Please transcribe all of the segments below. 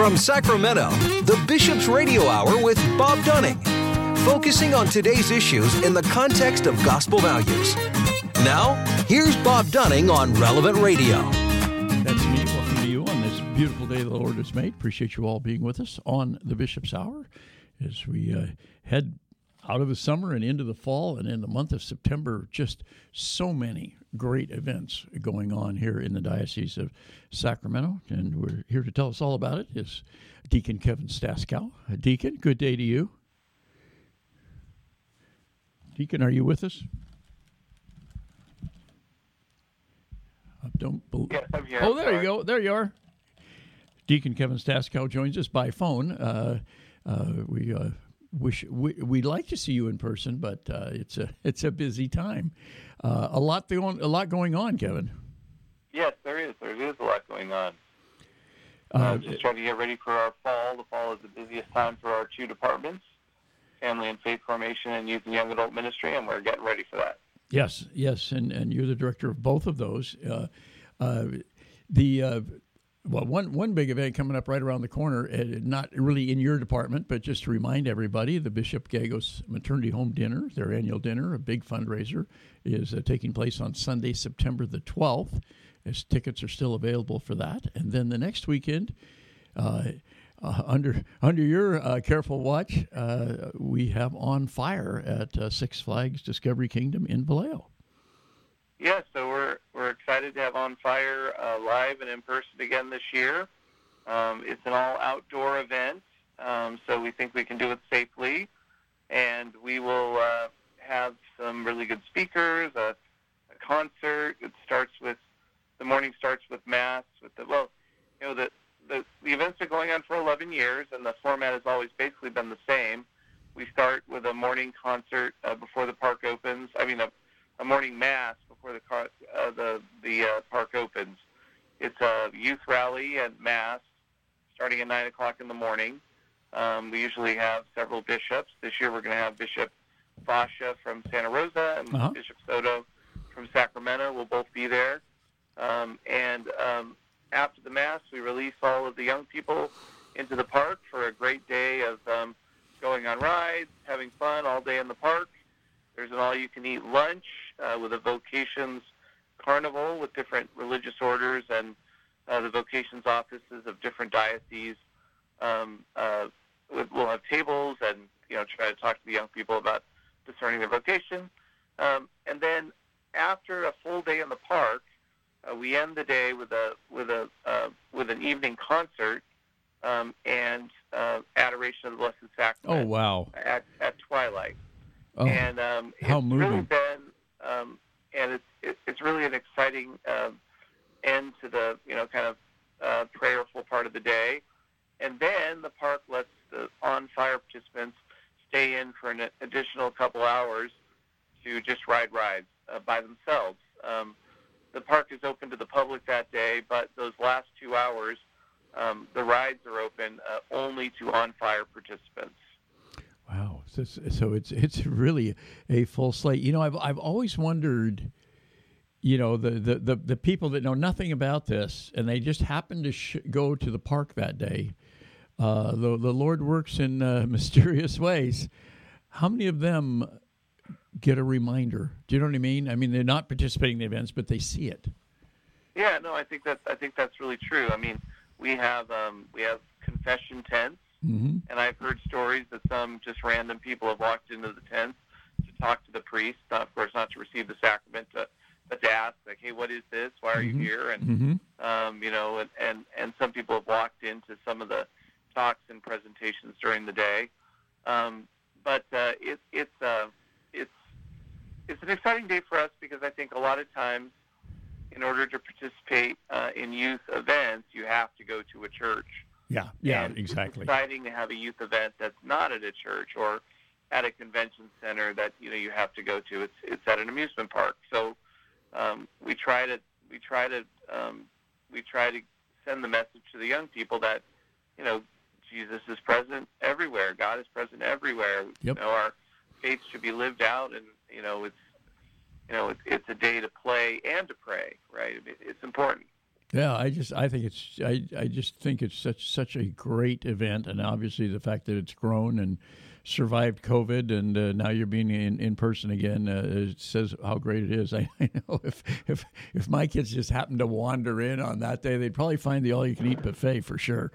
From Sacramento, the Bishop's Radio Hour with Bob Dunning, focusing on today's issues in the context of gospel values. Now, here's Bob Dunning on Relevant Radio. That's me. Welcome to you on this beautiful day the Lord has made. Appreciate you all being with us on the Bishop's Hour as we head out of the summer and into the fall, and in the month of September, just so many great events going on here in the Diocese of Sacramento. And we're here to tell us all about it is Deacon Kevin Staskow. Deacon, good day to you. Deacon, are you with us? Yes, I'm here. Oh, there you go. There you are. Deacon Kevin Staskow joins us by phone. We'd like to see you in person, but it's a busy time. A lot going on, Kevin. Yes, there is. There is a lot going on. Just trying to get ready for our fall. The fall is the busiest time for our two departments, Family and Faith Formation and Youth and Young Adult Ministry, and we're getting ready for that. Yes, and you're the director of both of those. One big event coming up right around the corner, not really in your department, but just to remind everybody, the Bishop Gagos Maternity Home Dinner, their annual dinner, a big fundraiser, is taking place on Sunday, September the 12th, as tickets are still available for that. And then the next weekend, under your careful watch, we have On Fire at Six Flags Discovery Kingdom in Vallejo. Yeah, so we're excited to have On Fire live and in person again this year. It's an all-outdoor event, so we think we can do it safely. And we will have some really good speakers, a concert. The morning starts with Mass. The events are going on for 11 years, and the format has always basically been the same. We start with a morning concert before the park opens. A morning Mass before the park opens. It's a youth rally and Mass starting at 9 o'clock in the morning. We usually have several bishops. This year we're going to have Bishop Fascia from Santa Rosa and Bishop Soto from Sacramento will both be there. And after the Mass, we release all of the young people into the park for a great day of going on rides, having fun all day in the park. There's an all-you-can-eat lunch with a vocations carnival with different religious orders and the vocations offices of different dioceses. We'll have tables and try to talk to the young people about discerning their vocation. And then after a full day in the park, we end the day with an evening concert and adoration of the Blessed Sacrament. Oh, wow! At twilight. Oh, and how it's moving! Really been, and it's really an exciting end to the prayerful part of the day, and then the park lets the On Fire participants stay in for an additional couple hours to just ride rides by themselves. The park is open to the public that day, but those last 2 hours, the rides are open only to On Fire participants. Wow, so it's really a full slate. I've always wondered, the people that know nothing about this and they just happen to go to the park that day. The Lord works in mysterious ways. How many of them get a reminder? Do you know what I mean? They're not participating in the events, but they see it. Yeah, no, I think that's really true. We have confession tents. Mm-hmm. And I've heard stories that some just random people have walked into the tents to talk to the priest, of course not to receive the sacrament, but to ask, like, hey, what is this? Why are you here? And, and some people have walked into some of the talks and presentations during the day. But it's an exciting day for us because I think a lot of times in order to participate in youth events, you have to go to a church. Yeah, and exactly. It's exciting to have a youth event that's not at a church or at a convention center that you have to go to. It's at an amusement park. So we try to send the message to the young people that Jesus is present everywhere. God is present everywhere. Yep. Our faith should be lived out, and it's a day to play and to pray. Right? It's important. Yeah, I just think it's such a great event, and obviously the fact that it's grown and survived COVID, and now you're being in person again, it says how great it is. I know if my kids just happened to wander in on that day, they'd probably find the all-you-can-eat buffet for sure.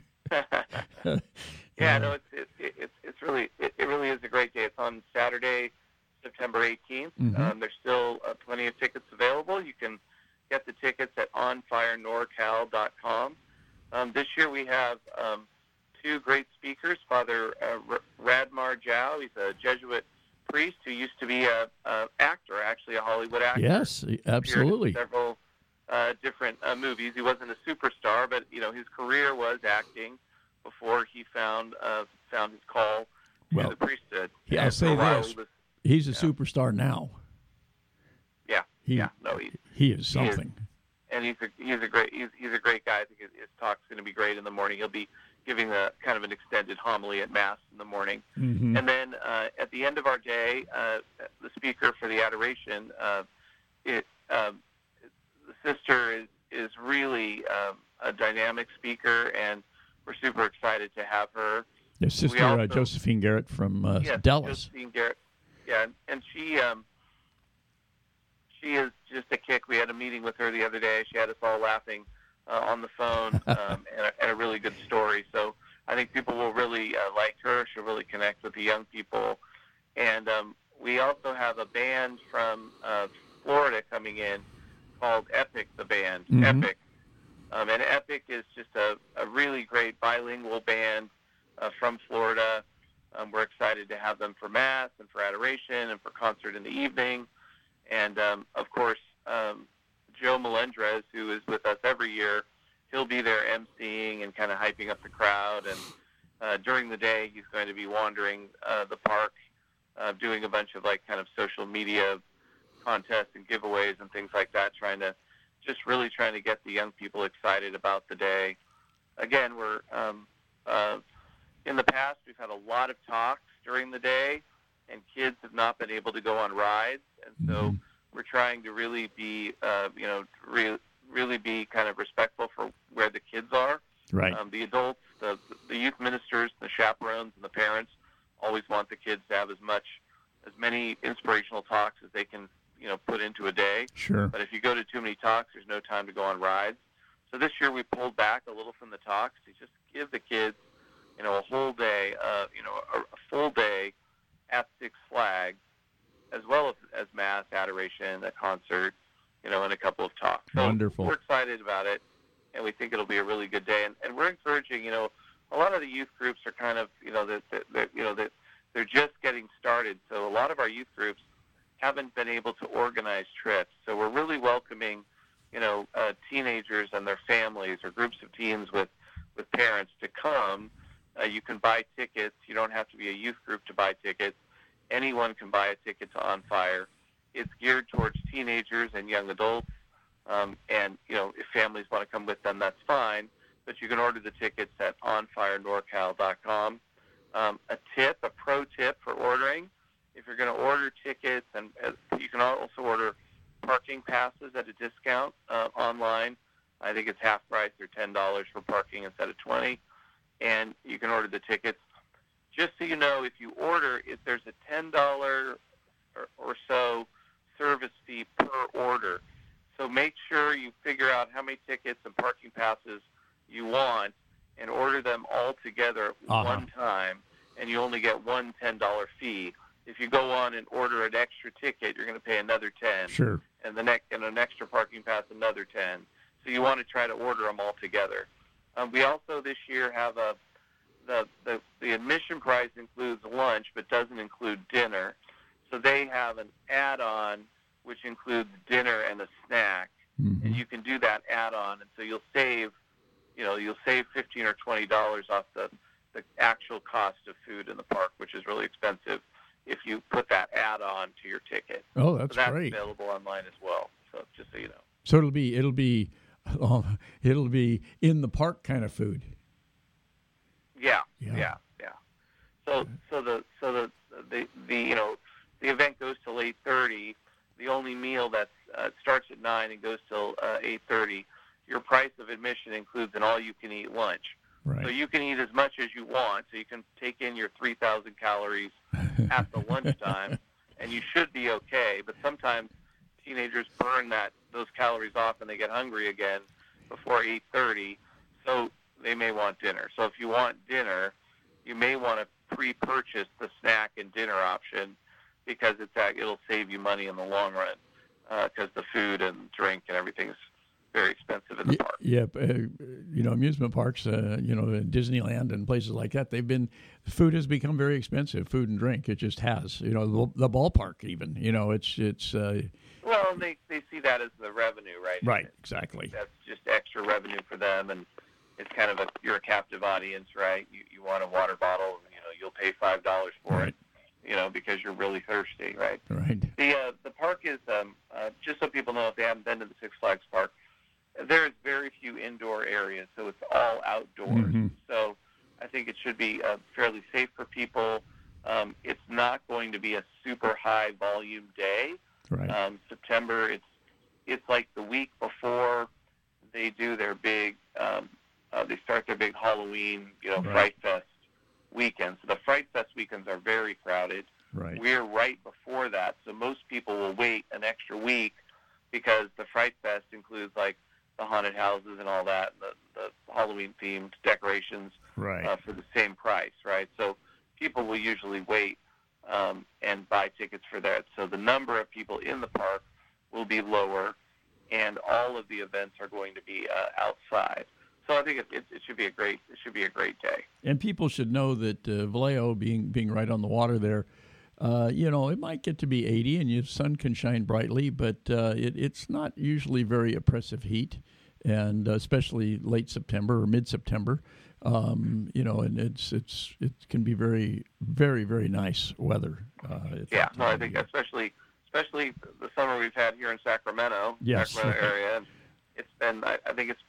Yeah, no, it really is a great day. It's on Saturday, September 18th. Mm-hmm. There's still plenty of tickets available. You can get the tickets at onfirenorcal.com. This year we have two great speakers. Father Radmar Zhao, he's a Jesuit priest who used to be a actor, actually a Hollywood actor. Yes, absolutely. Appeared in several different movies. He wasn't a superstar, but his career was acting before he found his call to the priesthood. Yeah, I'll say this: he's a superstar now. Yeah, he is something. He's a great guy. I think his talk's going to be great in the morning. He'll be giving a kind of an extended homily at Mass in the morning, and then at the end of our day, the speaker for the adoration, the sister is really a dynamic speaker, and we're super excited to have her. Yeah, Sister Josephine Garrett from Dallas. Josephine Garrett. Yeah, and she is just a kick. We had a meeting with her the other day. She had us all laughing on the phone, and a really good story. So I think people will really like her. She'll really connect with the young people. And we also have a band from Florida coming in called Epic, the band. Epic. And Epic is just a really great bilingual band from Florida. We're excited to have them for Mass and for adoration and for concert in the evening. And, of course, Joe Melendrez, who is with us every year, he'll be there emceeing and kind of hyping up the crowd. And during the day, he's going to be wandering the park, doing a bunch of, kind of social media contests and giveaways and things like that, trying to get the young people excited about the day. Again, we're in the past, we've had a lot of talks during the day, and kids have not been able to go on rides, and so we're trying to really be, really be kind of respectful for where the kids are. Right. The adults, the youth ministers, the chaperones, and the parents always want the kids to have as many inspirational talks as they can, put into a day. Sure. But if you go to too many talks, there's no time to go on rides. So this year we pulled back a little from the talks to just give the kids, a whole day, a full day at Six Flags, as well as Mass, adoration, a concert, and a couple of talks. So wonderful. We're excited about it, and we think it'll be a really good day. And we're encouraging, a lot of the youth groups are kind of, they're just getting started. So a lot of our youth groups haven't been able to organize trips. So we're really welcoming, teenagers and their families or groups of teens with parents to come. You can buy tickets. You don't have to be a youth group to buy tickets. Anyone can buy a ticket to On Fire. It's geared towards teenagers and young adults. And, if families want to come with them, that's fine. But you can order the tickets at onfirenorcal.com. A pro tip for ordering, if you're going to order tickets, and you can also order parking passes at a discount online. I think it's half price or $10 for parking instead of $20. And you can order the tickets. Just so you know, if you order, there's a $10 or so service fee per order. So make sure you figure out how many tickets and parking passes you want and order them all together at one time, and you only get one $10 fee. If you go on and order an extra ticket, you're going to pay another $10. Sure. And an extra parking pass, another $10. So you want to try to order them all together. We also this year have the admission price includes lunch but doesn't include dinner. So they have an add-on which includes dinner and a snack, and you can do that add-on, and so you'll save $15 or $20 off the actual cost of food in the park, which is really expensive, if you put that add-on to your ticket. Oh, that's great. great. That's available online as well. So just so you know. So it'll be in the park kind of food. Yeah. So the event goes till 8:30. The only meal it starts at 9 and goes till 8:30 your price of admission includes an all-you-can-eat lunch. Right. So you can eat as much as you want, so you can take in your 3,000 calories at the lunchtime, and you should be okay. But sometimes teenagers burn those calories off and they get hungry again before 8:30, so they may want dinner. So if you want dinner, you may want to pre-purchase the snack and dinner option because it'll save you money in the long run because the food and drink and everything's very expensive in the park. Yeah, amusement parks, Disneyland and places like that, food has become very expensive, food and drink. It just has, the ballpark even, it's. Well, they see that as the revenue, right? Right, exactly. That's just extra revenue for them, and it's kind of you're a captive audience, right? You want a water bottle, you'll pay $5 for it, because you're really thirsty, right? Right. The park is, just so people know if they haven't been to the Six Flags Park, there's very few indoor areas, so it's all outdoors. Mm-hmm. So I think it should be fairly safe for people. It's not going to be a super high volume day. Right. September, it's like the week before they do their big, they start their big Halloween, Fright Fest weekend. So the Fright Fest weekends are very crowded. Right. We're right before that, so most people will wait an extra week because the Fright Fest includes like the haunted houses and all that, the Halloween-themed decorations right. For the same price, right? So people will usually wait and buy tickets for that. So the number of people in the park will be lower, and all of the events are going to be outside. So I think it should be a great day. And people should know that Vallejo, being right on the water there, it might get to be 80 and your sun can shine brightly, but it's not usually very oppressive heat, and especially late September or mid-September. And it can be very, very, very nice weather. I think especially the summer we've had here in Sacramento, Sacramento area, and it's been. I think it's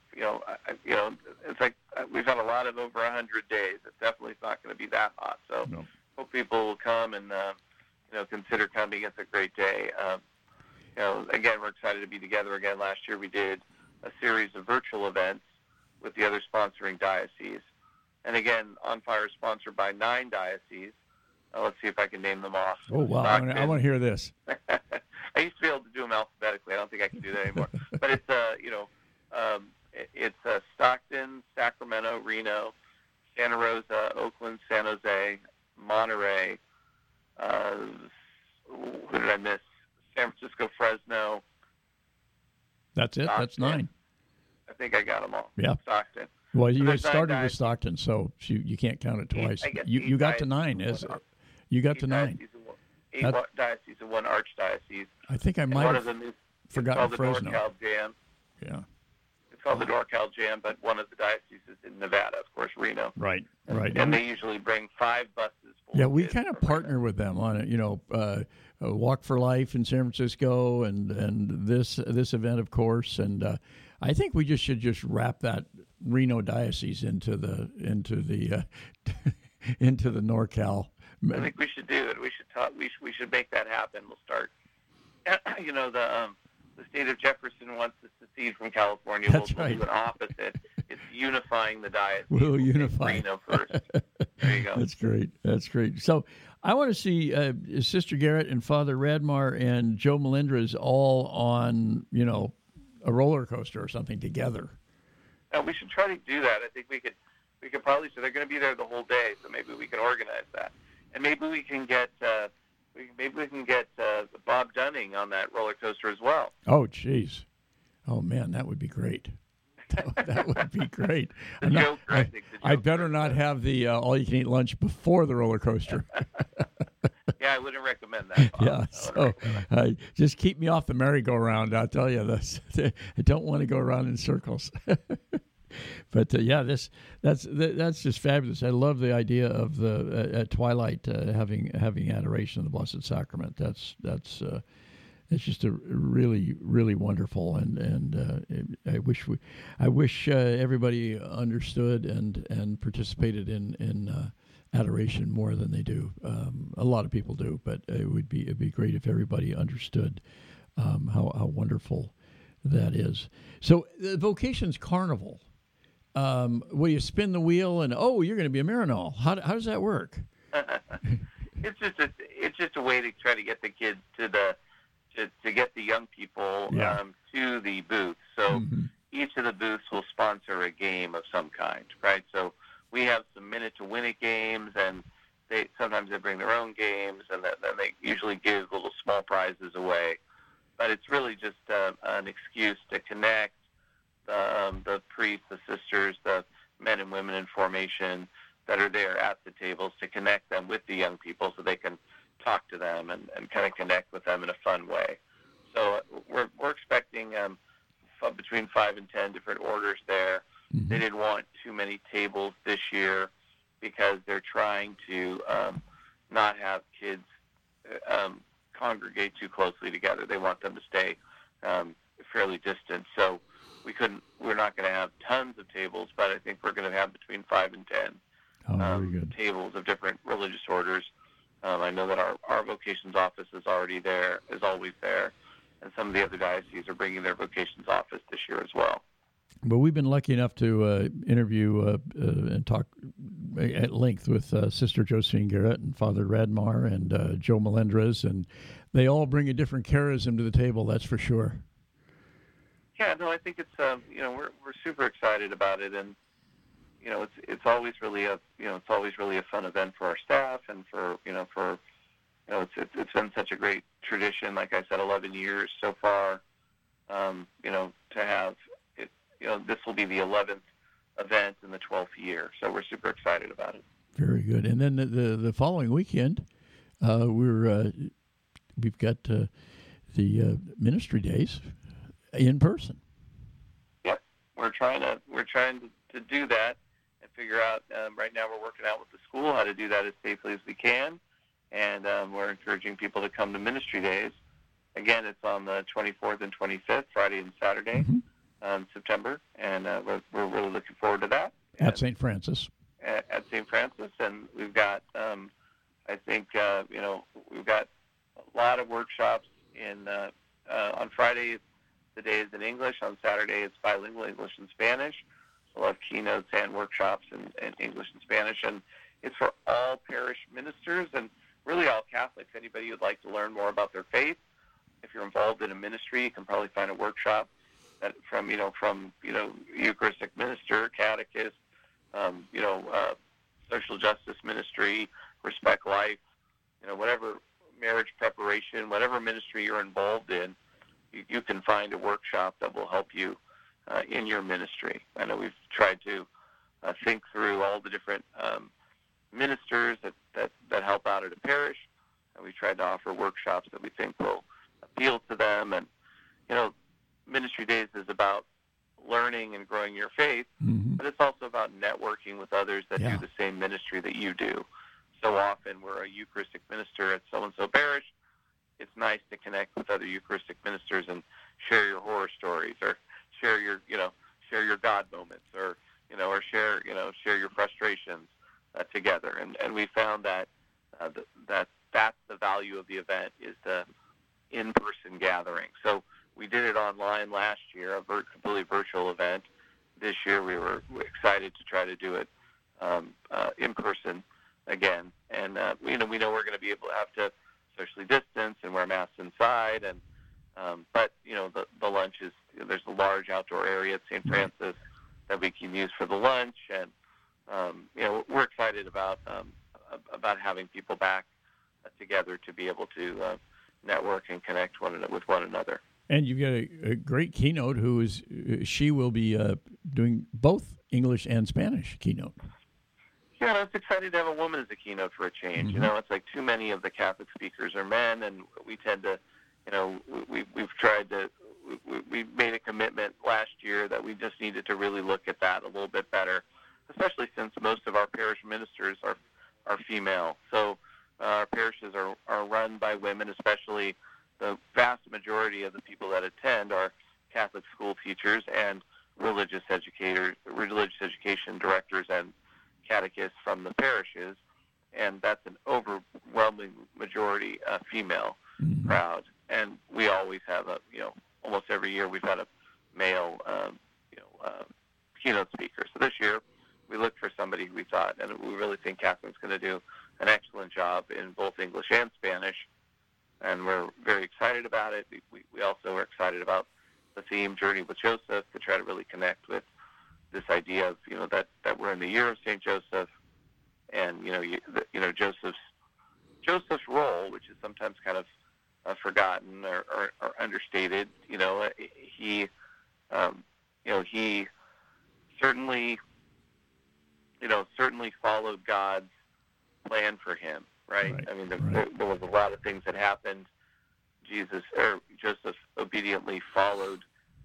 it's like we've had a lot of over 100 days. It's definitely not going to be that hot. So hope people will come and consider coming. It's a great day. Again, we're excited to be together again. Last year we did a series of virtual events with the other sponsoring dioceses. And again, On Fire is sponsored by 9 dioceses. Let's see if I can name them off. Oh, wow. I want to hear this. I used to be able to do them alphabetically. I don't think I can do that anymore. But it's, it's Stockton, Sacramento, Reno, Santa Rosa, Oakland, San Jose, Monterey. Who did I miss? San Francisco, Fresno. That's it? Stockton. That's 9. I think I got them all. Yeah. Stockton. Well, you guys started with Stockton, so you can't count it twice. You got to 9. You got to 9. 8 dioceses and 1 archdiocese. I think I might have forgotten Fresno. It's called the NorCal Jam. Yeah. It's called the NorCal Jam, but one of the dioceses is in Nevada, of course, Reno. Right. And they usually bring 5 buses. Yeah, we kind of partner with them on it. Walk for Life in San Francisco, and this event, of course, and I think we should wrap that Reno diocese into the into the NorCal. I think we should do it. We should talk. We should make that happen. We'll start. The state of Jefferson wants to secede from California. That's we'll do an opposite. It's unifying the diocese. We'll unify Reno first. There you go. That's great. So I want to see Sister Garrett and Father Radmar and Joe Melendrez all on a roller coaster or something together. We should try to do that. I think we could probably. So they're going to be there the whole day. So maybe we can organize that, and maybe we can get Bob Dunning on that roller coaster as well. Oh, jeez. Oh man, that would be great. That would be great. I better not have the all-you-can-eat lunch before the roller coaster. Yeah, I wouldn't recommend that. Bob. Yeah, so just keep me off the merry-go-round. I'll tell you this. I don't want to go around in circles. But that's just fabulous. I love the idea of the at twilight having adoration of the Blessed Sacrament. That's it's just a really, really wonderful, and I wish everybody understood and participated in adoration more than they do. A lot of people do, but it'd be great if everybody understood how wonderful That is. So the Vocations Carnival, where you spin the wheel and, you're going to be a Marinol. How does that work? It's just a way to try to get the kids to get the young people to the booth. So each of the booths will sponsor a game of some kind, right? So we have some minute to win it games, and sometimes they bring their own games, and then they usually give little small prizes away. But it's really just an excuse to connect the priests, the sisters, the men and women in formation that are there at the tables, to connect them with the young people so they can talk to them and kind of connect with them in a fun way. So we're expecting between 5 and 10 different orders there. Mm-hmm. They didn't want too many tables this year because they're trying to not have kids congregate too closely together. They want them to stay fairly distant. So we're not going to have tons of tables, but I think we're going to have between 5 and 10 tables of different religious orders. I know that our vocations office is always there, and some of the other dioceses are bringing their vocations office this year as well. But we've been lucky enough to interview and talk at length with Sister Josephine Garrett and Father Radmar and Joe Melendrez, and they all bring a different charism to the table, that's for sure. Yeah, no, I think it's we're super excited about it, and it's always really a fun event for our staff, and it's been such a great tradition. Like I said, 11 years so far. To have it, this will be the 11th event in the 12th year, so we're super excited about it. Very good. And then the following weekend, we've got the ministry days in person. Yep, we're trying to do that and figure out. Right now, we're working out with the school how to do that as safely as we can, and we're encouraging people to come to ministry days. Again, it's on the 24th and 25th, Friday and Saturday, September, and we're really looking forward to that. At St. Francis. At St. Francis, and we've got, we've got a lot of workshops on Friday. The day is in English. On Saturday, it's bilingual English and Spanish. We'll have keynotes and workshops in English and Spanish, and it's for all parish ministers and really all Catholics. Anybody who'd like to learn more about their faith. If you're involved in a ministry, you can probably find a workshop that from Eucharistic minister, catechist, social justice ministry, Respect Life, whatever marriage preparation, whatever ministry you're involved in, you can find a workshop that will help you in your ministry. I know we've tried to think through all the different ministers that help out at a parish, and we tried to offer workshops that we think will appeal to them. And Ministry Days is about learning and growing your faith, but it's also about networking with others that do the same ministry that you do. So often we're a Eucharistic minister at so-and-so parish. It's nice to connect with other Eucharistic ministers and share your horror stories, or share your God moments, or share your frustrations together. And we found that that's the value of the event, is the in-person gathering. So we did it online last year, a completely virtual event. This year we were excited to try to do it in person again. And we know we're going to be able to have to socially distance and wear masks inside, and but the lunch is, there's a large outdoor area at St. Francis that we can use for the lunch, and we're excited about having people back together to be able to network and connect with one another. And you've got a great keynote she will be doing both English and Spanish keynote. Yeah, I was excited to have a woman as a keynote for a change. It's like too many of the Catholic speakers are men, and we tend to, we made a commitment last year that we just needed to really look at that a little bit better, especially since most of our parish ministers are female. So our parishes are run by women, especially the vast majority of the people that attend are Catholic school teachers and religious education directors and catechists from the parishes, and that's an overwhelming majority female crowd. And we always have almost every year we've had a male, keynote speaker. So this year we looked for somebody we thought, and we really think Catherine's going to do an excellent job in both English and Spanish, and we're very excited about it. We also are excited about the theme Journey with Joseph, to try to really connect with this idea of that we're in the year of St. Joseph, and Joseph's role, which is sometimes kind of forgotten or understated. He certainly followed God's plan for him, right? I mean, there was a lot of things that happened. Joseph obediently followed,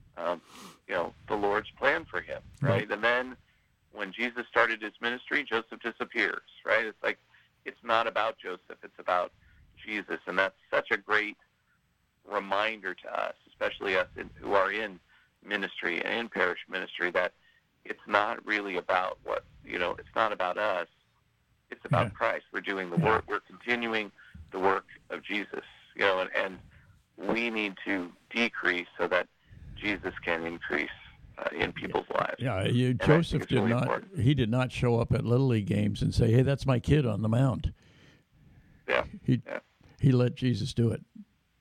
the Lord's plan for him, right? And then when Jesus started his ministry, Joseph disappears, right? It's like, it's not about Joseph, it's about Jesus, and that's such a great reminder to us, especially us who are in ministry and in parish ministry, that it's not really about it's not about us, it's about Christ. We're doing the work, we're continuing the work of Jesus, and we need to decrease so that Jesus can increase in people's lives. Yeah, Joseph did not. Important. He did not show up at Little League games and say, "Hey, that's my kid on the mound." Yeah, he let Jesus do it.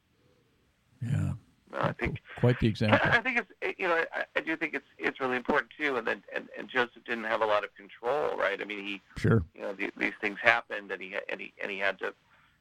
Yeah, I think quite the example. I think it's I do think it's really important too. And Joseph didn't have a lot of control, right? I mean, these things happened, and he had to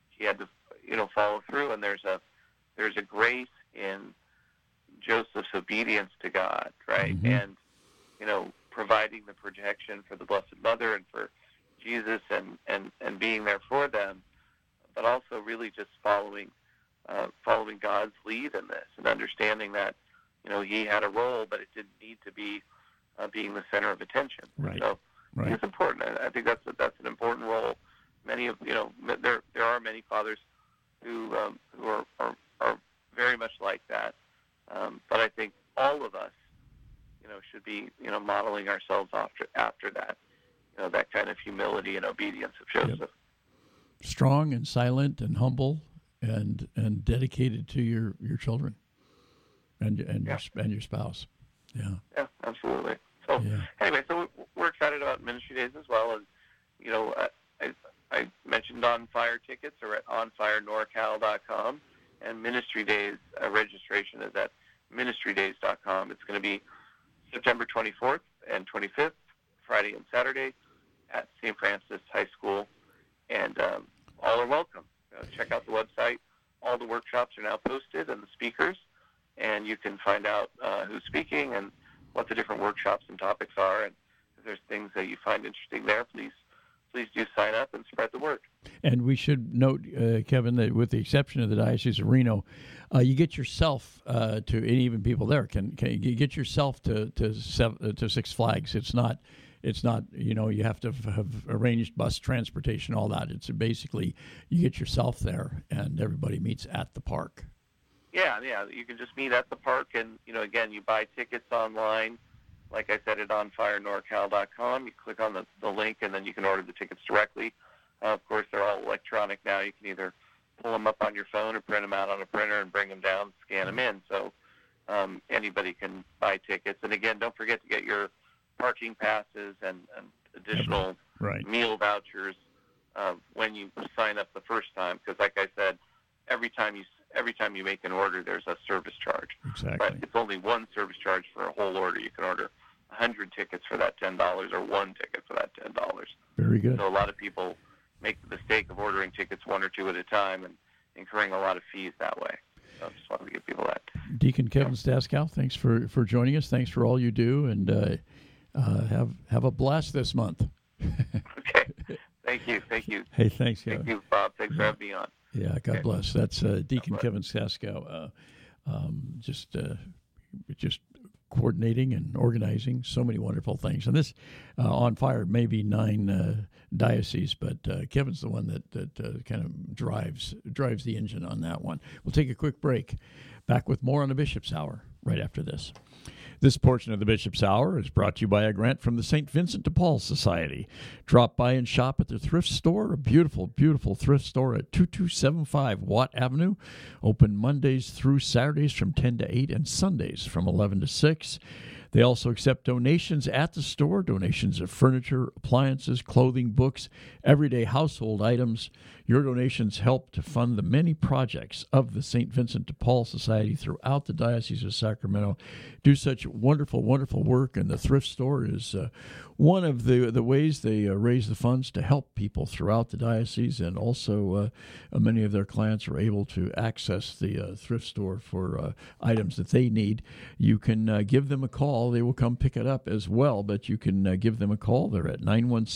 follow through. And there's a grace in Joseph's obedience to God, right? Mm-hmm. And providing the protection for the Blessed Mother and for Jesus, and being there for them, but also really just following God's lead in this, and understanding that he had a role, but it didn't need to be being the center of attention. Right. So it's important. I think that's an important role. Many of there are many fathers who are very much like that. But I think all of us, should be, modeling ourselves after that, that kind of humility and obedience of Joseph. Yep. Strong and silent and humble and dedicated to your children and your spouse. Yeah. Yeah, absolutely. So anyway, so we're excited about Ministry Days as well. And I mentioned On Fire tickets are at onfirenorcal.com, and Ministry Days registration is at ministrydays.com. It's going to be September 24th and 25th, Friday and Saturday, at St. Francis High School, and all are welcome. Check out the website. All the workshops are now posted, and the speakers, and you can find out who's speaking and what the different workshops and topics are. And if there's things that you find interesting there, please do sign up and spread the word. And we should note, Kevin, that with the exception of the Diocese of Reno, you get yourself to, and even people there can you get yourself to Six Flags. It's not you have to have arranged bus transportation, all that. It's basically you get yourself there, and everybody meets at the park. Yeah, you can just meet at the park, and again, you buy tickets online. Like I said, at onfirenorcal.com, you click on the link, and then you can order the tickets directly. Of course, they're all electronic now. You can either pull them up on your phone or print them out on a printer and bring them down, scan them in. So anybody can buy tickets. And again, don't forget to get your parking passes and additional meal vouchers when you sign up the first time. Because, like I said, every time you make an order, there's a service charge. Exactly. But it's only one service charge for a whole order. You can order 100 tickets for that $10 or one ticket for that $10. Very good. So a lot of people make the mistake of ordering tickets one or two at a time and incurring a lot of fees that way. So I just wanted to give people that. Deacon Kevin Staskow, thanks for joining us. Thanks for all you do, and have a blast this month. Okay. Thank you. Hey, thanks, Kevin. Thank you, Bob. Thanks for having me on. Yeah, God bless. That's Deacon Kevin Staskow, just coordinating and organizing so many wonderful things. And this On Fire may be 9 dioceses, but Kevin's the one that kind of drives the engine on that one. We'll take a quick break. Back with more on the Bishop's Hour right after this. This portion of the Bishop's Hour is brought to you by a grant from the St. Vincent de Paul Society. Drop by and shop at their thrift store, a beautiful, beautiful thrift store at 2275 Watt Avenue. Open Mondays through Saturdays from 10 to 8 and Sundays from 11 to 6. They also accept donations at the store, donations of furniture, appliances, clothing, books, everyday household items. Your donations help to fund the many projects of the St. Vincent de Paul Society throughout the Diocese of Sacramento. Do such wonderful, wonderful work, and the thrift store is one of the ways they raise the funds to help people throughout the diocese, and also many of their clients are able to access the thrift store for items that they need. You can give them a call. They will come pick it up as well, but you can give them a call. They're at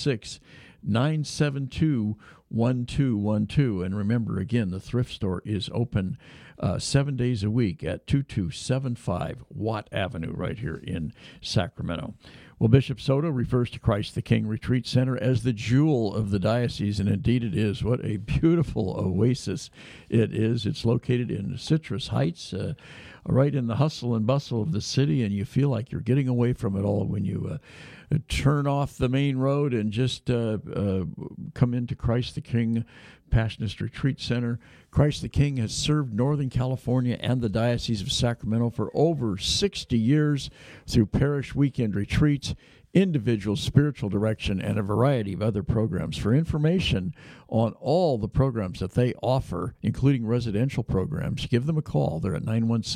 916-972-1212. And remember, again, the thrift store is open 7 days a week at 2275 Watt Avenue right here in Sacramento. Well, Bishop Soto refers to Christ the King Retreat Center as the jewel of the diocese, and indeed it is. What a beautiful oasis it is. It's located in Citrus Heights, right in the hustle and bustle of the city, and you feel like you're getting away from it all when you turn off the main road and just come into Christ the King Passionist Retreat Center. Christ the King has served Northern California and the Diocese of Sacramento for over 60 years through parish weekend retreats, individual spiritual direction, and a variety of other programs. For information on all the programs that they offer, including residential programs, give them a call. They're at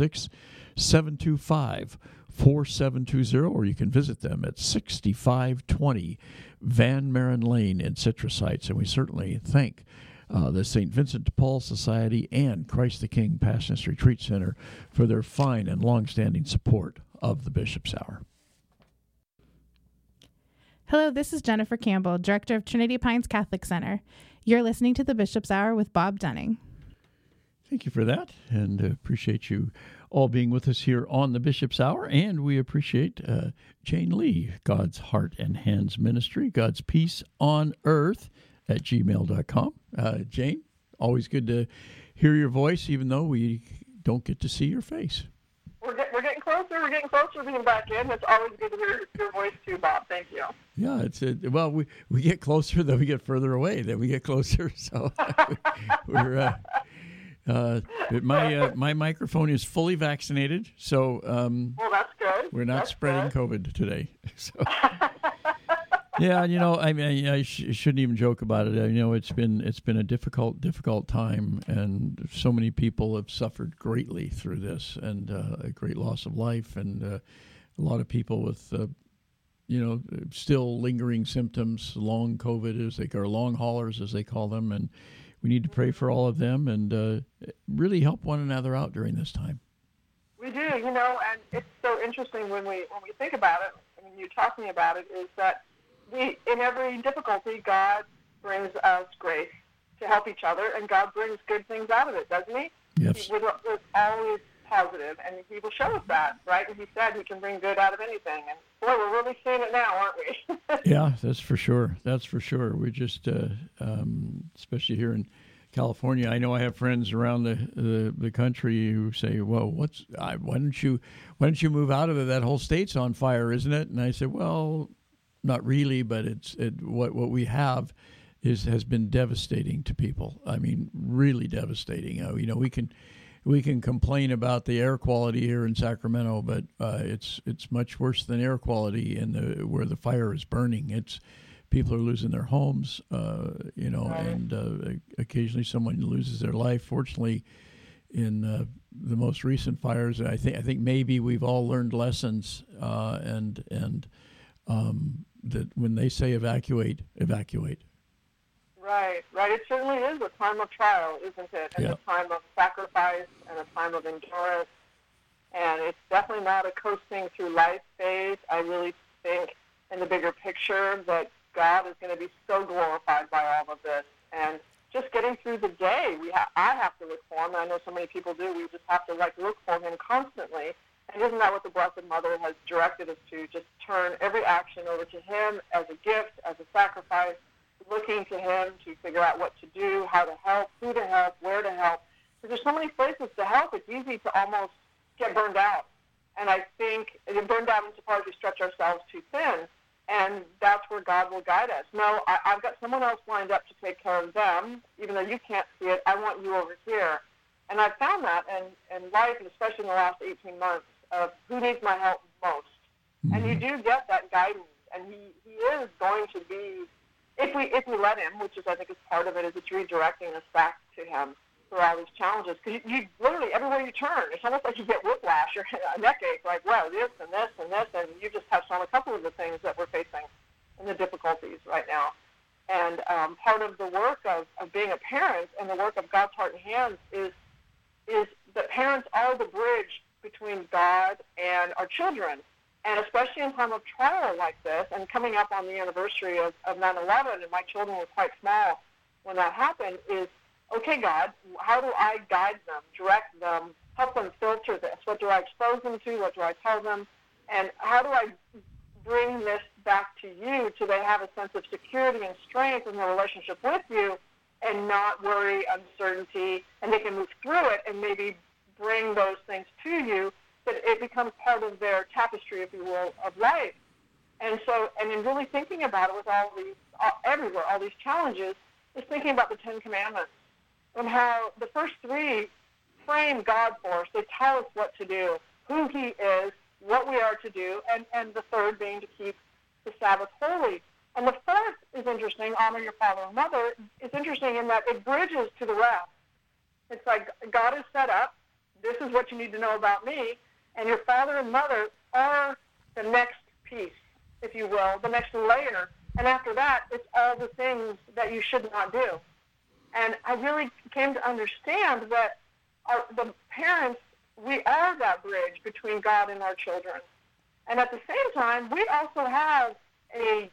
916-725-4720, or you can visit them at 6520 Van Maren Lane in Citrus Heights. And we certainly thank the St. Vincent de Paul Society and Christ the King Passionist Retreat Center for their fine and long-standing support of the Bishop's Hour. Hello, this is Jennifer Campbell, Director of Trinity Pines Catholic Center. You're listening to the Bishop's Hour with Bob Dunning. Thank you for that, and appreciate you all being with us here on the Bishop's Hour. And we appreciate Jane Lee, God's Heart and Hands Ministry, God's Peace on Earth at gmail.com. Jane, always good to hear your voice, even though we don't get to see your face. We're getting closer. We're getting closer to being back in. It's always good to hear your voice too, Bob. Thank you. Yeah, well, we get closer, then we get further away, then we get closer. So we're my microphone is fully vaccinated, so well, that's good. We're not spreading COVID today. So. Yeah, I mean, I shouldn't even joke about it. It's been a difficult time, and so many people have suffered greatly through this, and a great loss of life, and a lot of people with, still lingering symptoms, long COVID, or long haulers as they call them, and we need to pray for all of them and really help one another out during this time. We do, and it's so interesting when we think about it. I mean, you're talking about it, is that in every difficulty, God brings us grace to help each other, and God brings good things out of it, doesn't He? Yes. He's always positive, and He will show us that, right? And He said He can bring good out of anything. And boy, we're really seeing it now, aren't we? Yeah, that's for sure. We just, especially here in California, I know I have friends around the country who say, "Well, why don't you move out of it? That whole state's on fire, isn't it?" And I said, "Well, not really, but what we have has been devastating to people. I mean, really devastating. We can complain about the air quality here in Sacramento, but it's much worse than air quality where the fire is burning. It's people are losing their homes, and occasionally someone loses their life. Fortunately, in the most recent fires, I think maybe we've all learned lessons, and that when they say evacuate. Right. It certainly is a time of trial, isn't it? And a time of sacrifice and a time of endurance. And it's definitely not a coasting through life phase. I really think in the bigger picture that God is going to be so glorified by all of this. And just getting through the day, I have to look for Him, and I know so many people do. We just have to look for Him constantly. And isn't that what the Blessed Mother has directed us to? Just turn every action over to Him as a gift, as a sacrifice, looking to Him to figure out what to do, how to help, who to help, where to help. Because there's so many places to help, it's easy to almost get burned out And I think it burned out insofar as we stretch ourselves too thin. And that's where God will guide us. No, I've got someone else lined up to take care of them, even though you can't see it. I want you over here. And I found that in life, and especially in the last 18 months, of who needs my help most. Mm-hmm. And you do get that guidance. And he is going to be, if we let him, which is I think is part of it, is it's redirecting us back to him for all these challenges. Because you literally, everywhere you turn, it's almost like you get whiplash or a neck ache, like, wow, this and this and this, and you just touched on a couple of the things that we're facing and the difficulties right now. And part of the work of being a parent and the work of God's Heart and Hands is that parents are the bridge between God and our children. And especially in time of trial like this, and coming up on the anniversary of 9/11, and my children were quite small when that happened, is, okay, God, how do I guide them, direct them, help them filter this? What do I expose them to? What do I tell them? And how do I bring this back to you so they have a sense of security and strength in their relationship with you and not worry, uncertainty, and they can move through it and maybe bring those things to you, that it becomes part of their tapestry, if you will, of life. And so, and in really thinking about it with all these, everywhere, all these challenges, is thinking about the Ten Commandments and how the first three frame God for us. They tell us what to do, who he is, what we are to do, and the third being to keep the Sabbath holy. And the fourth is interesting, honor your father and mother. It's interesting in that it bridges to the rest. It's like God is set up. This is what you need to know about me. And your father and mother are the next piece, if you will, the next layer. And after that, it's all the things that you should not do. And I really came to understand that the parents, we are that bridge between God and our children. And at the same time, we also have a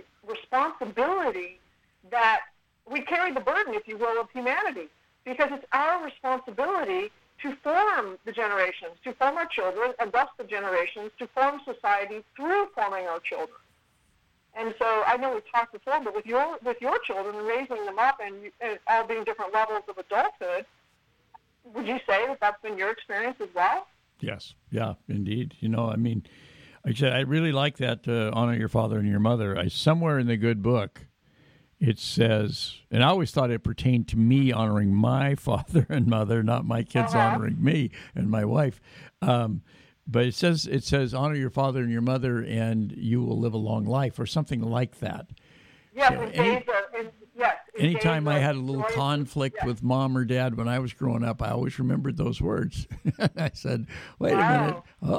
responsibility that we carry the burden, if you will, of humanity, because it's our responsibility to form the generations, to form our children, and thus the generations, to form society through forming our children. And so I know we've talked before, but with your children and raising them up and all being different levels of adulthood, would you say that that's been your experience as well? Yes. Yeah, indeed. You know, I mean, like I said, I really like that honor your father and your mother. Somewhere in the good book, it says, and I always thought it pertained to me honoring my father and mother, not my kids honoring me and my wife. But it says, honor your father and your mother, and you will live a long life, or something like that. Yes, anytime I had a little conflict with mom or dad when I was growing up, I always remembered those words. I said, wait a minute.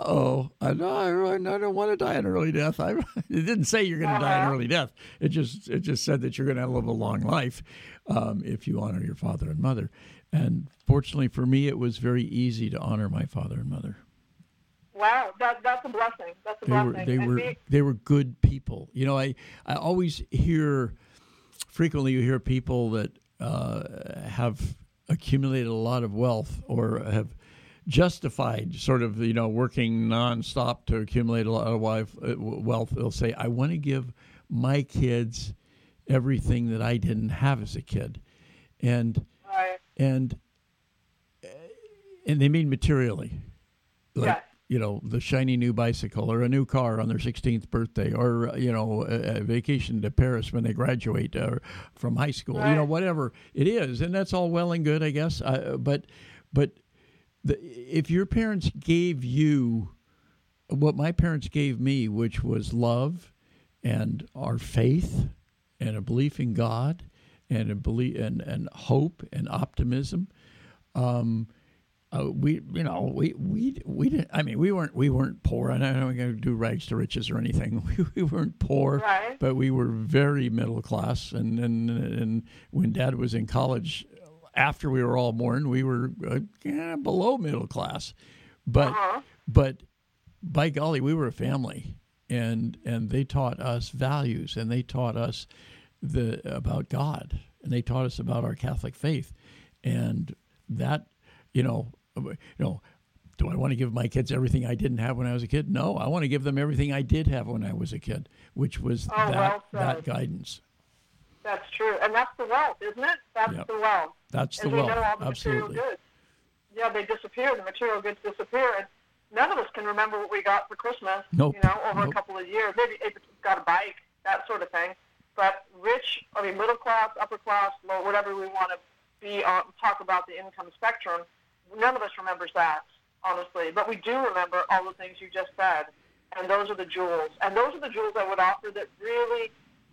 I don't want to die an early death. It didn't say you're going to die an early death. It just said that you're going to live a long life if you honor your father and mother. And fortunately for me, it was very easy to honor my father and mother. Wow, that's a blessing. That's a blessing. They were good people. You know, I always frequently you hear people that have accumulated a lot of wealth or have justified sort of, working nonstop to accumulate a lot of wealth. They'll say, I want to give my kids everything that I didn't have as a kid. And they mean materially. Like, the shiny new bicycle or a new car on their 16th birthday or, a vacation to Paris when they graduate from high school, whatever it is. And that's all well and good, I guess. But if your parents gave you what my parents gave me, which was love and our faith and a belief in God and a belief and hope and optimism, we didn't. I mean, we weren't poor. And I don't want to do rags to riches or anything. We weren't poor, right. But we were very middle class. And when Dad was in college, after we were all born, we were below middle class. But by golly, we were a family, and they taught us values, and they taught us about God, and they taught us about our Catholic faith, and that. Do I want to give my kids everything I didn't have when I was a kid? No, I want to give them everything I did have when I was a kid, which was that guidance. That's true. And that's the wealth, isn't it? That's the wealth. That's the wealth. Know all the Absolutely. Material goods. Yeah, they disappear. The material goods disappear. And none of us can remember what we got for Christmas, Nope. Over a couple of years. Maybe if it's got a bike, that sort of thing. But middle class, upper class, low, whatever we want to be on, talk about the income spectrum, none of us remembers that, honestly. But we do remember all the things you just said, and those are the jewels. And those are the jewels I would offer that really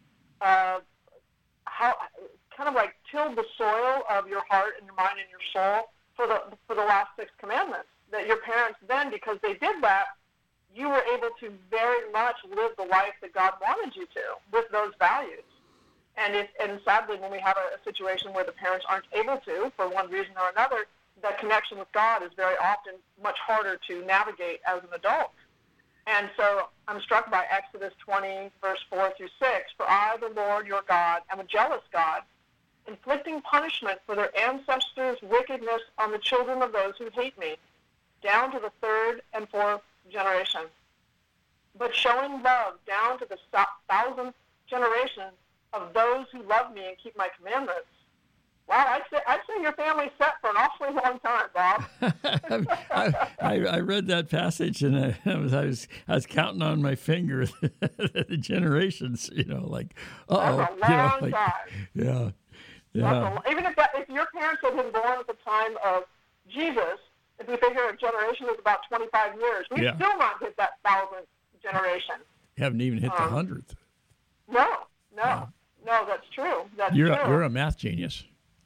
kind of like tilled the soil of your heart and your mind and your soul for the last 6 commandments. That your parents then, because they did that, you were able to very much live the life that God wanted you to with those values. And sadly, when we have a situation where the parents aren't able to, for one reason or another, that connection with God is very often much harder to navigate as an adult. And so I'm struck by Exodus 20, verse 4 through 6. For I, the Lord your God, am a jealous God, inflicting punishment for their ancestors' wickedness on the children of those who hate me, down to the 3rd and 4th generation, but showing love down to the 1,000th generation of those who love me and keep my commandments. Wow, I'd say your family's set for an awfully long time, Bob. I read that passage and I was counting on my finger the generations. That's a long time. Yeah. Even if your parents had been born at the time of Jesus, if we figure a generation is about 25 years, we still not hit that 1,000th generation. You haven't even hit the 100th. No, that's true. You're a math genius.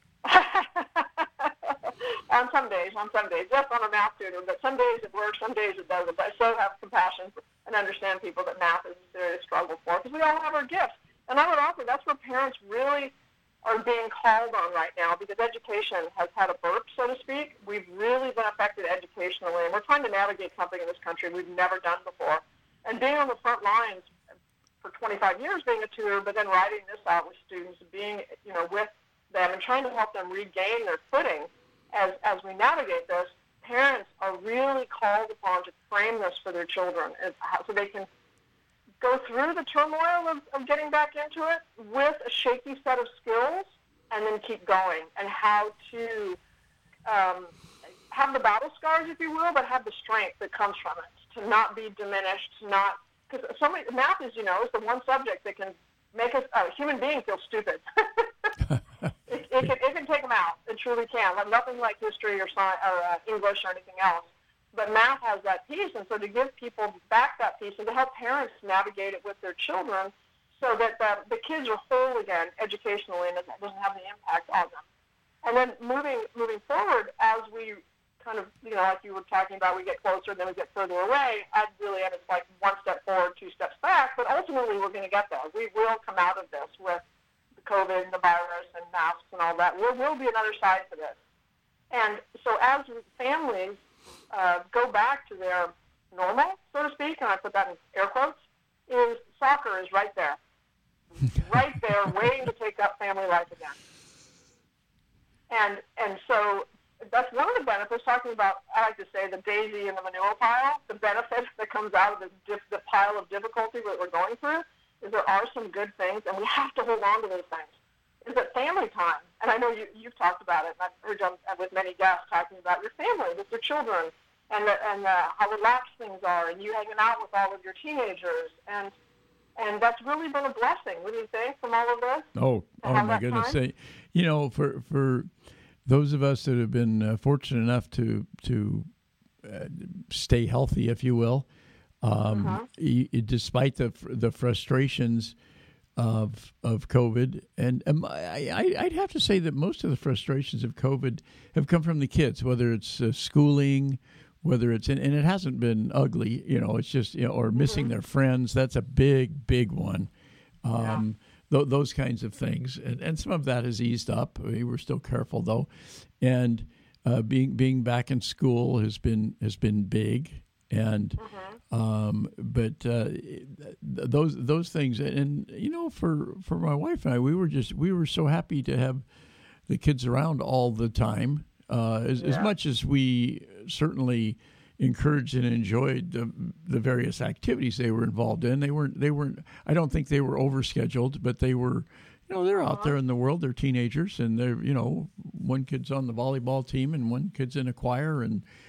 on some days, just on a math tutor, but some days it works, some days it doesn't. But I still have compassion and understand people that math is a serious struggle for, because we all have our gifts. And I would offer that's where parents really are being called on right now, because education has had a burp, so to speak. We've really been affected educationally, and we're trying to navigate something in this country we've never done before. And being on the front lines for 25 years, being a tutor, but then writing this out with students, being with them and trying to help them regain their footing as we navigate this, parents are really called upon to frame this for their children so they can go through the turmoil of getting back into it with a shaky set of skills and then keep going, and how to have the battle scars, if you will, but have the strength that comes from it, to not be diminished, because math is the one subject that can make a human being feel stupid. It can take them out. It truly can. Nothing like history or science or English or anything else. But math has that piece, and so to give people back that piece and to help parents navigate it with their children so that the kids are whole again educationally and it doesn't have the impact on them. And then moving forward, as we kind of, like you were talking about, we get closer, then we get further away, I'd really, and it's like one step forward, 2 steps back, but ultimately we're going to get there. We will come out of this with the COVID and the virus and masks and all that. There will be another side to this. And so as families go back to their normal, so to speak, and I put that in air quotes, is soccer is right there. Right there, waiting to take up family life again. And so that's one of the benefits, talking about, I like to say, the daisy and the manure pile. The benefit that comes out of the pile of difficulty that we're going through is there are some good things, and we have to hold on to those things. Is that family time? And I know you've talked about it, and I've heard with many guests talking about your family, with your children, and how relaxed things are, and you hanging out with all of your teenagers, and that's really been a blessing, wouldn't you think, from all of this? Oh my goodness! For those of us that have been fortunate enough to stay healthy, if you will, despite the frustrations of COVID, and I'd have to say that most of the frustrations of COVID have come from the kids, whether it's schooling, whether it's and it hasn't been ugly, it's just or missing their friends. That's a big one. Those kinds of things, and some of that has eased up. We're still careful though, and being back in school has been big, and but those things, and for my wife and I, we were so happy to have the kids around all the time, as much as we certainly encouraged and enjoyed the various activities they were involved in. They weren't. I don't think they were overscheduled, but they were. They're out there in the world. They're teenagers, and they're one kid's on the volleyball team, and one kid's in a choir, and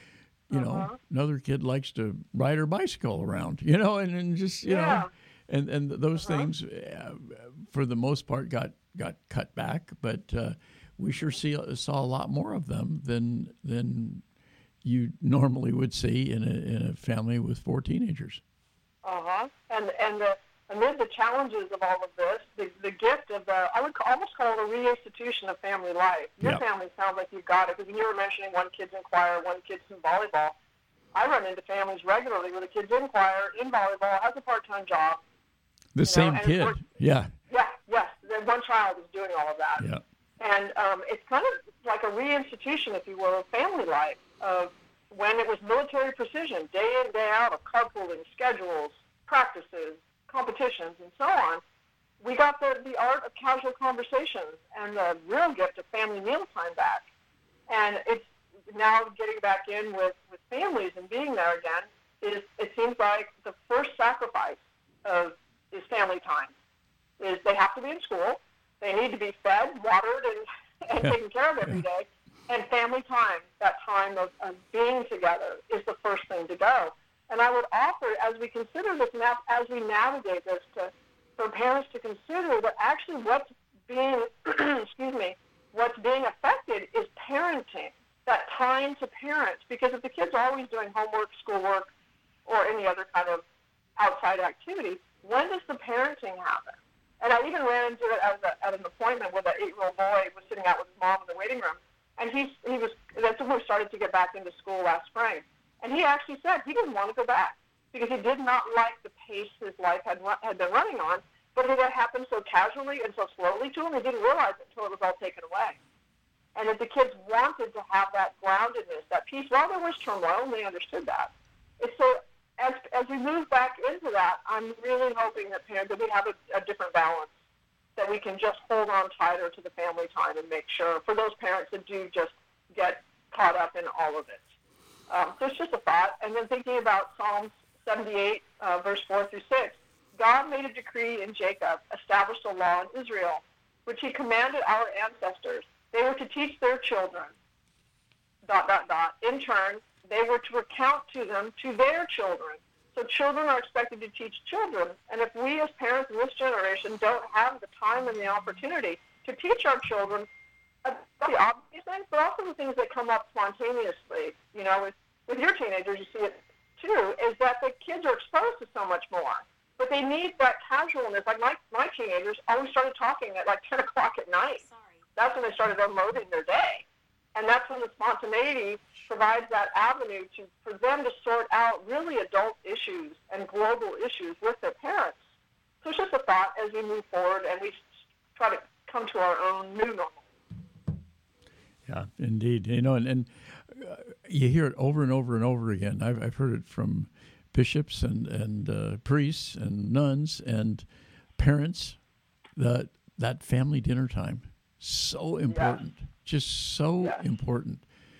You know, another kid likes to ride her bicycle around, you know, and just, you know, and those things, for the most part, got cut back. But we sure saw a lot more of them than you normally would see in a family with 4 teenagers. And amid the challenges of all of this, the gift of I would almost call it a reinstitution of family life. Your family sounds like you've got it, because when you were mentioning one kid's in choir, one kid's in volleyball, I run into families regularly where the kid's in choir, in volleyball, has a part-time job. The same kid, yes. The one child is doing all of that. Yeah. And it's kind of like a reinstitution, if you will, of family life, of when it was military precision, day in, day out, of carpooling, schedules, practices, competitions, and so on. We got the art of casual conversations and the real gift of family mealtime back. And it's now getting back in with families and being there again. It seems like the first sacrifice is family time. Is they have to be in school, they need to be fed, watered, and taken care of every day. And family time, that time of being together, is the first thing to go. And I would offer, as we consider this map, as we navigate this, for parents to consider that actually what's being, what's being affected is parenting, that time to parent. Because if the kid's always doing homework, schoolwork, or any other kind of outside activity, when does the parenting happen? And I even ran into it at an appointment with an 8-year-old boy who was sitting out with his mom in the waiting room. And that's when we started to get back into school last spring. And he actually said he didn't want to go back because he did not like the pace his life had been running on, but it had happened so casually and so slowly to him, he didn't realize it until it was all taken away. And that the kids wanted to have that groundedness, that peace, while there was turmoil, and they understood that. It's so, as we move back into that, I'm really hoping that we have a different balance, that we can just hold on tighter to the family time and make sure, for those parents that do just get caught up in all of it. So it's just a thought. And then thinking about Psalms 78, verse 4 through 6, God made a decree in Jacob, established a law in Israel, which he commanded our ancestors. They were to teach their children, ... In turn, they were to recount to them, to their children. So children are expected to teach children. And if we as parents in this generation don't have the time and the opportunity to teach our children the obvious things, but also the things that come up spontaneously, you know, with your teenagers, you see it too, is that the kids are exposed to so much more. But they need that casualness. Like my teenagers always started talking at like 10 o'clock at night. That's when they started unloading their day. And that's when the spontaneity provides that avenue for them to sort out really adult issues and global issues with their parents. So it's just a thought as we move forward and we try to come to our own new normal. Yeah, indeed. You know, and you hear it over and over and over again. I've heard it from bishops and priests and nuns and parents, that family dinner time, so important, just so important.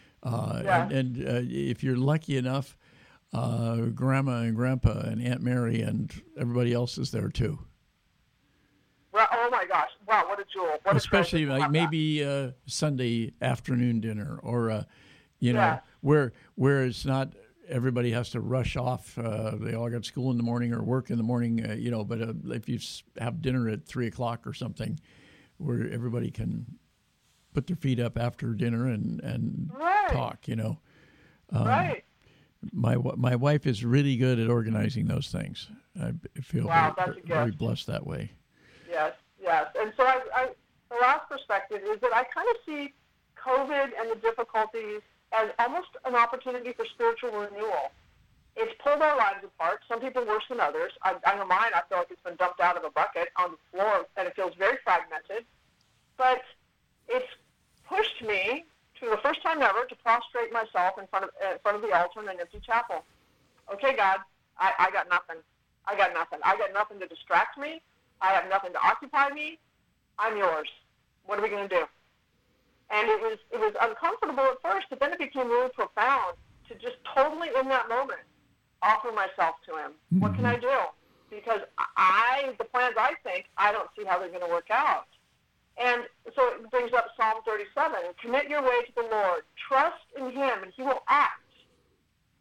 And if you're lucky enough, Grandma and Grandpa and Aunt Mary and everybody else is there too. Well, oh my gosh! Wow, what a jewel! Especially like maybe Sunday afternoon dinner, or you know, where it's not everybody has to rush off. They all got school in the morning or work in the morning, you know. But if you have dinner at 3:00 or something, where everybody can put their feet up after dinner and talk, you know. Right. My wife is really good at organizing those things. I feel very blessed that way. Yes. And so the last perspective is that I kind of see COVID and the difficulties as almost an opportunity for spiritual renewal. It's pulled our lives apart, some people worse than others. I know mine, I feel like it's been dumped out of a bucket on the floor, and it feels very fragmented. But it's pushed me, to the first time ever, to prostrate myself in front of the altar in an empty chapel. Okay, God, I got nothing. I got nothing to distract me. I have nothing to occupy me. I'm yours. What are we going to do? And it was uncomfortable at first, but then it became really profound to just totally, in that moment, offer myself to him. Mm-hmm. What can I do? Because the plans I think, I don't see how they're going to work out. And so it brings up Psalm 37. Commit your way to the Lord. Trust in him, and he will act.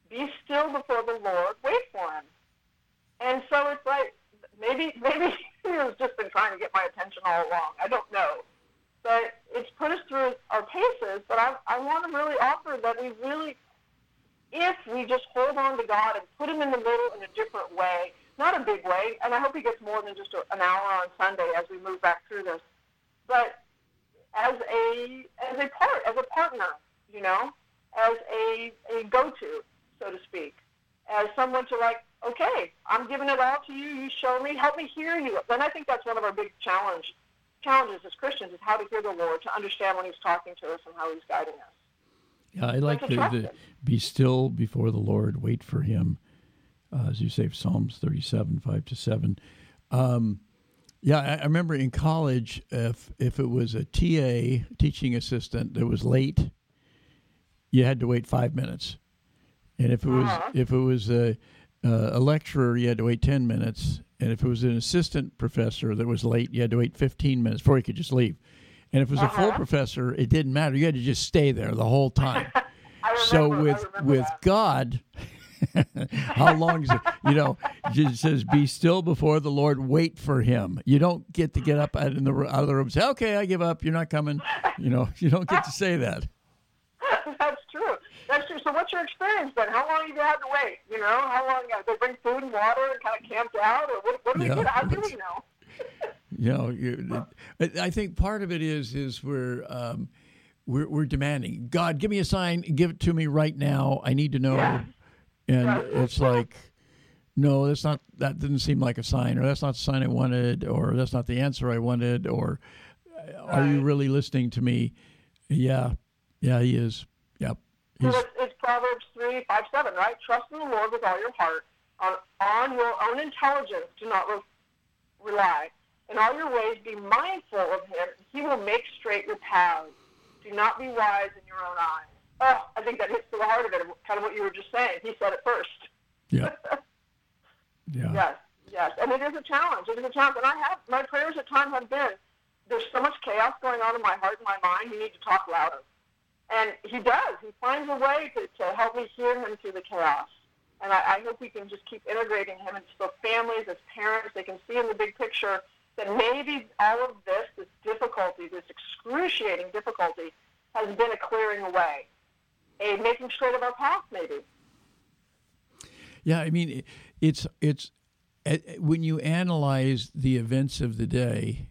be still before the Lord, wait for him. And so it's like, maybe he has just been trying to get my attention all along. I don't know. But it's put us through our paces, but I want to really offer that we really, if we just hold on to God and put him in the middle in a different way, not a big way, and I hope he gets more than just an hour on Sunday as we move back through this, but as a partner, you know, as a go-to, so to speak, as someone to like, okay, I'm giving it all to you, you show me, help me hear you. And I think that's one of our big challenges as Christians is how to hear the Lord, to understand when he's talking to us and how he's guiding us. Yeah, I like the be still before the Lord, wait for him, as you say, Psalms 37, 5-7. Yeah, I remember in college, if it was a TA, teaching assistant, that was late, you had to wait 5 minutes. And if it was a lecturer, you had to wait 10 minutes. And if it was an assistant professor that was late, you had to wait 15 minutes before you could just leave. And if it was a full professor, it didn't matter. You had to just stay there the whole time. So with God, how long is it? You know, it says, be still before the Lord, wait for him. You don't get to get up out of the room and say, okay, I give up, you're not coming. You know, you don't get to say that. That's true. That's true. So what's your experience then? How long have you had to wait? You know, how long they bring food and water and kind of camped out? Or what do we do? How do we know? You know, I think part of it is we're demanding, God, give me a sign, give it to me right now. I need to know. Yeah. And it's like, no, that didn't seem like a sign, or that's not the sign I wanted, or that's not the answer I wanted, or are you really listening to me? Yeah, he is. Yep. So it's Proverbs 3:5-7, right? Trust in the Lord with all your heart. On your own intelligence, do not rely. In all your ways, be mindful of him. He will make straight your paths. Do not be wise in your own eyes. Oh, I think that hits to the heart of it, kind of what you were just saying. He said it first. Yeah. Yeah. Yes. And it is a challenge. It is a challenge. And my prayers at times have been, there's so much chaos going on in my heart and my mind, you need to talk louder. And he does. He finds a way to help me hear him through the chaos. And I hope we can just keep integrating him into the families, as parents, they can see in the big picture that maybe all of this difficulty, this excruciating difficulty, has been a clearing away, a making straight of our path, maybe. Yeah, I mean, it's when you analyze the events of the day,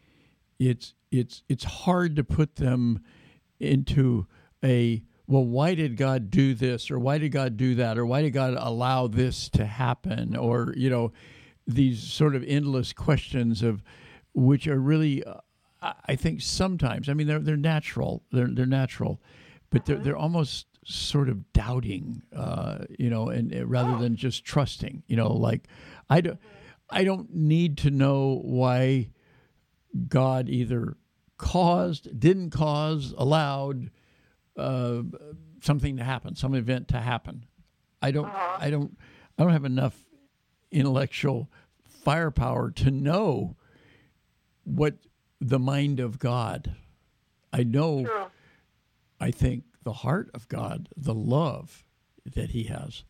it's hard to put them into well, why did God do this, or why did God do that, or why did God allow this to happen, or, you know, these sort of endless questions of which are really, I think sometimes, I mean, they're natural, they're natural, but they're almost sort of doubting, you know, and rather than just trusting, you know, like I don't need to know why God either caused, didn't cause, allowed something to happen, some event to happen. I don't have enough intellectual firepower to know what the mind of God. I know, sure. I think the heart of God, the love that he has.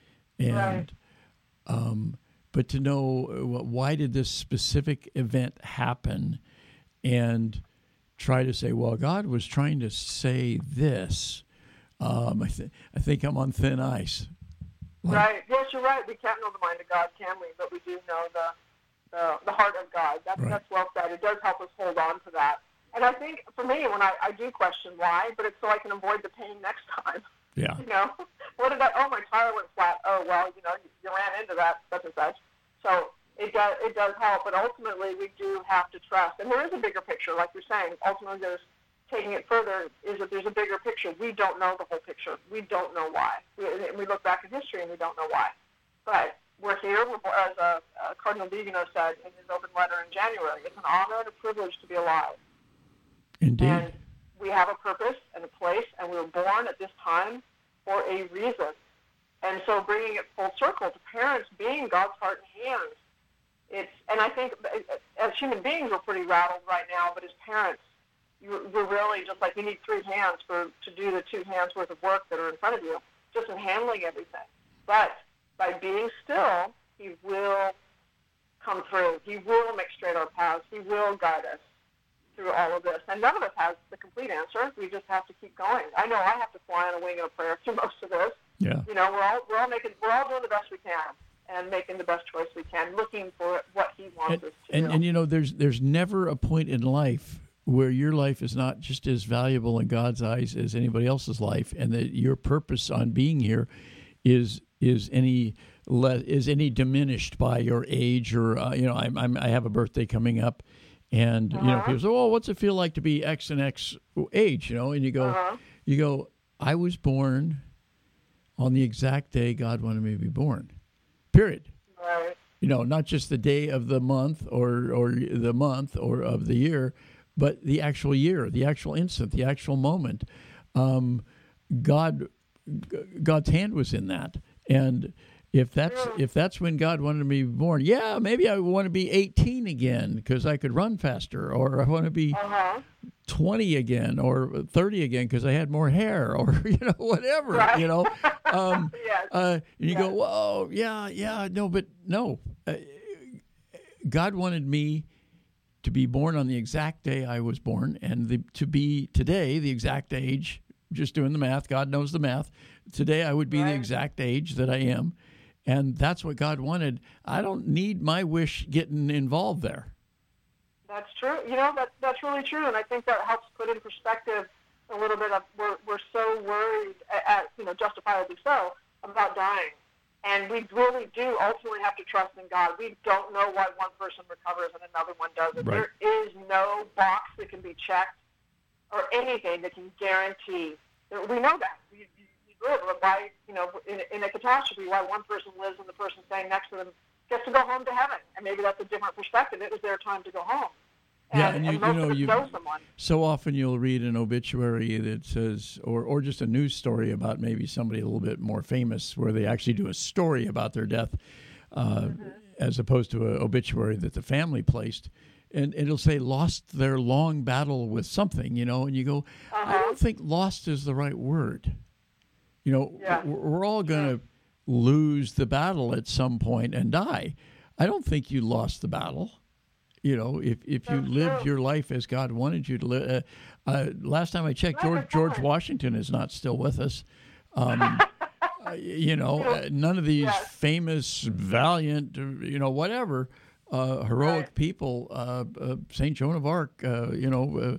And, right. But to know why did this specific event happen, and try to say, well, God was trying to say this. I think I'm on thin ice. Right. Yes, you're right. We can't know the mind of God, can we? But we do know the heart of God. That's well said. It does help us hold on to that. And I think for me, when I do question why, but it's so I can avoid the pain next time. Yeah. You know, my tire went flat. Oh, well, you know, you ran into that, such and such. So it does help. But ultimately, we do have to trust. And there is a bigger picture, like you're saying. Ultimately, there's taking it further is that there's a bigger picture. We don't know the whole picture. We don't know why. We look back in history and we don't know why. But we're here, as Cardinal Vigano said in his open letter in January. It's an honor and a privilege to be alive. Indeed. And we have a purpose and a place, and we were born at this time for a reason. And so bringing it full circle to parents being God's heart and hands, and I think as human beings we're pretty rattled right now, but as parents, we're really just like, you need 3 hands to do the 2 hands worth of work that are in front of you. just in handling everything. But by being still, he will come through. He will make straight our paths. He will guide us through all of this. And none of us has the complete answer. We just have to keep going. I know I have to fly on a wing of a prayer through most of this. Yeah. You know, we're all doing the best we can and making the best choice we can, looking for what he wants us to do. And you know, there's never a point in life where your life is not just as valuable in God's eyes as anybody else's life, and that your purpose on being here is any diminished by your age, or you know, I have a birthday coming up, and you know, people say, "Oh, what's it feel like to be X and X age?" You know, and you go, I was born on the exact day God wanted me to be born. Period. Right. You know, not just the day of the month or the month or of the year, but the actual year, the actual instant, the actual moment. God's hand was in that, and if that's when God wanted me to be born, yeah, maybe I want to be 18 again because I could run faster, or I want to be 20 again, or 30 again because I had more hair, or you know, whatever. Right. You know, yes. And you go, whoa, yeah, no, but no, God wanted me to be born on the exact day I was born, and to be today the exact age. Just doing the math, God knows the math. Today I would be the exact age that I am, and that's what God wanted. I don't need my wish getting involved there. That's true. You know, that's really true, and I think that helps put in perspective a little bit of we're so worried, you know, justifiably so, about dying. And we really do ultimately have to trust in God. We don't know why one person recovers and another one doesn't. Right. There is no box that can be checked or anything that can guarantee. We know that. You live. Why, you know, in a catastrophe, why one person lives and the person staying next to them gets to go home to heaven. And maybe that's a different perspective. It was their time to go home. And you most know, of us you know someone. So often you'll read an obituary that says, or just a news story about maybe somebody a little bit more famous, where they actually do a story about their death, as opposed to an obituary that the family placed. And it'll say lost their long battle with something, you know, and you go, I don't think lost is the right word. You know, we're all going to lose the battle at some point and die. I don't think you lost the battle. You know, if you lived your life as God wanted you to live. Last time I checked, George Washington is not still with us. You know, none of these famous, valiant, you know, whatever, heroic people, St. Joan of Arc, you know,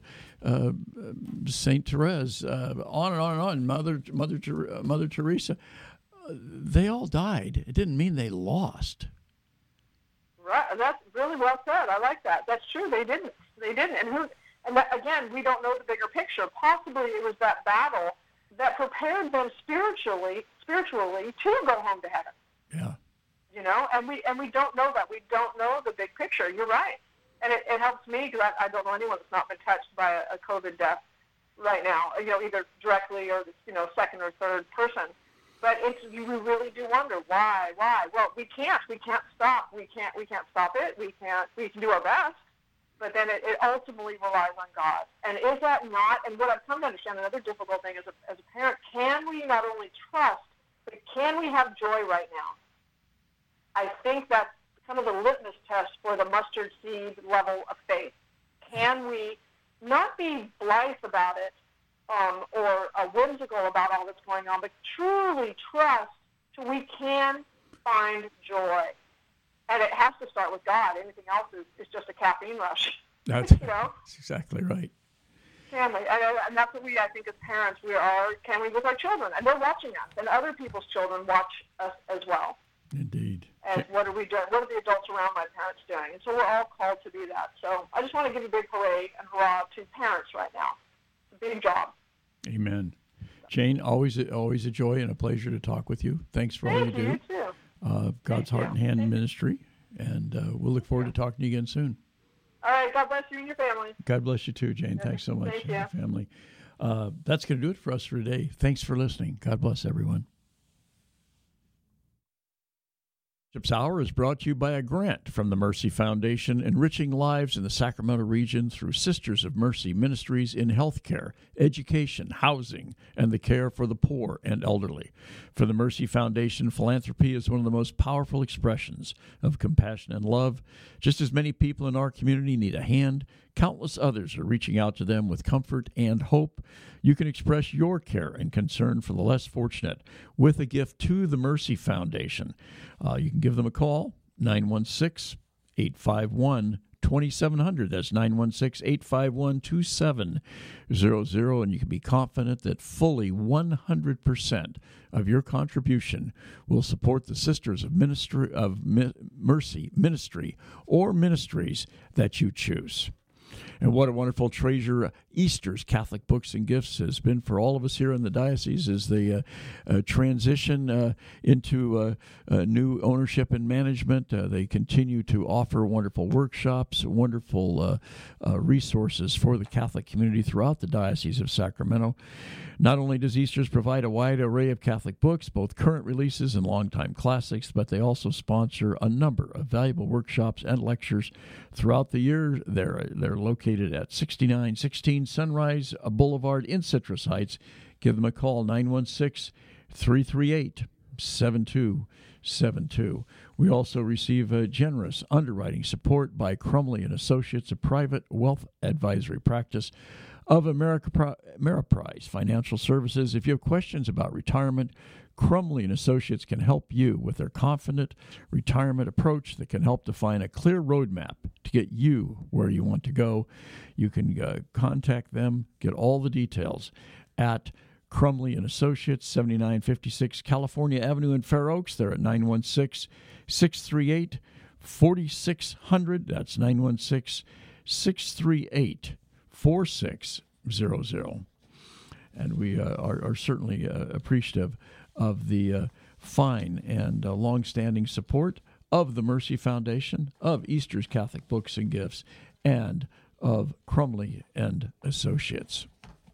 St. Therese, on and on and on, Mother Teresa, they all died. It didn't mean they lost. Right, that's really well said. I like that. That's true. They didn't. And that, again, we don't know the bigger picture. Possibly it was that battle that prepared them spiritually to go home to heaven. Yeah. You know, and we don't know that. We don't know the big picture. You're right. And it helps me because I don't know anyone that's not been touched by a COVID death right now. You know, either directly or, you know, second or third person. But you really do wonder why. Well, we can't stop. We can't stop it. We can do our best, but then it ultimately relies on God. And is that not? And what I've come to understand, another difficult thing as a parent, can we not only trust, but can we have joy right now? I think that's kind of the litmus test for the mustard seed level of faith. Can we not be blithe about it? Or whimsical about all that's going on, but truly trust so we can find joy. And it has to start with God. Anything else is just a caffeine rush. That's, you know? That's exactly right. Can we? And that's what I think as parents, can we with our children? And they're watching us, and other people's children watch us as well. Indeed. And what are we doing? What are the adults around my parents doing? And so we're all called to be that. So I just want to give a big hooray and hurrah to parents right now. It's a big job. Amen. Jane, always a joy and a pleasure to talk with you. Thanks for all you do. You too. God's Heart and Hand Ministry, and we'll look forward to talking to you again soon. All right. God bless you and your family. God bless you too, Jane. Thanks so much, Thank you. Family. That's going to do it for us for today. Thanks for listening. God bless everyone. Bishop's Hour is brought to you by a grant from the Mercy Foundation, enriching lives in the Sacramento region through Sisters of Mercy ministries in healthcare, education, housing, and the care for the poor and elderly. For the Mercy Foundation, philanthropy is one of the most powerful expressions of compassion and love. Just as many people in our community need a hand, countless others are reaching out to them with comfort and hope. You can express your care and concern for the less fortunate with a gift to the Mercy Foundation. You can give them a call, 916-851-2700. That's 916-851-2700. And you can be confident that fully 100% of your contribution will support the Sisters of Mercy ministry or ministries that you choose. And what a wonderful treasure Easter's Catholic Books and Gifts has been for all of us here in the diocese as they transition into new ownership and management. They continue to offer wonderful workshops, wonderful resources for the Catholic community throughout the Diocese of Sacramento. Not only does Easter's provide a wide array of Catholic books, both current releases and longtime classics, but they also sponsor a number of valuable workshops and lectures throughout the year. They're located at 6916 Sunrise Boulevard in Citrus Heights. Give them a call, 916-338-7272. We also receive generous underwriting support by Crumley & Associates, a private wealth advisory practice of Ameriprise Financial Services. If you have questions about retirement, Crumley & Associates can help you with their confident retirement approach that can help define a clear roadmap to get you where you want to go. You can contact them, get all the details at Crumley & Associates, 7956 California Avenue in Fair Oaks. They're at 916-638-4600. That's 916-638-4600. And we are certainly appreciative of the fine and long-standing support of the Mercy Foundation, of Easter's Catholic Books and Gifts, and of Crumley and Associates.